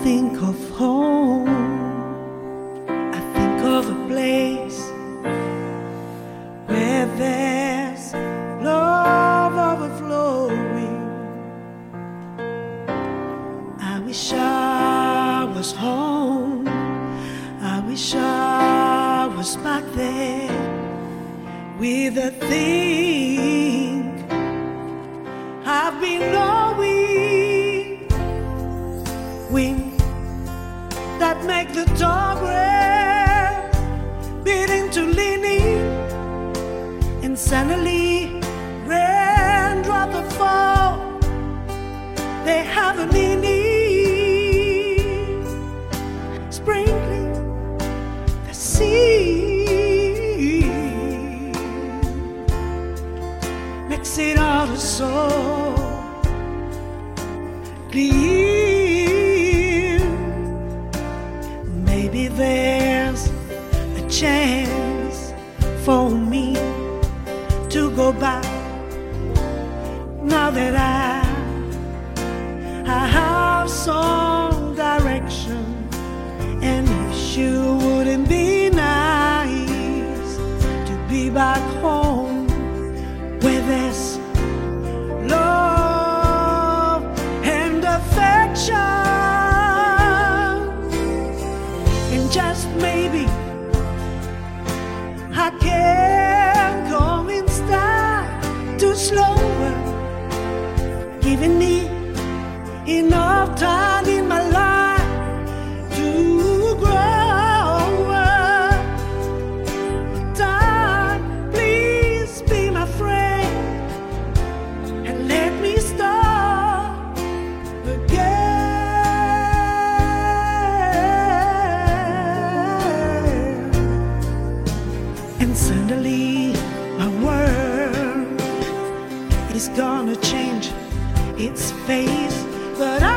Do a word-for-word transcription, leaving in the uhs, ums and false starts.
think of home, I think of a place where there's love overflowing. I wish I was home, I wish I was back there with a thing I've been knowing, wind that make the tall grass begin to lean in, and suddenly raindrop that fall, they have a meaning, sprinkling the sea, makes it all so clear. Maybe there's a chance for me to go back now that I, I have some direction. And it you wouldn't be nice to be back home where there's love and affection, and just maybe I can come in style to slower, giving me enough time in my life to grow. Time, please be my friend and let me start again. And suddenly my world is gonna change its face, but I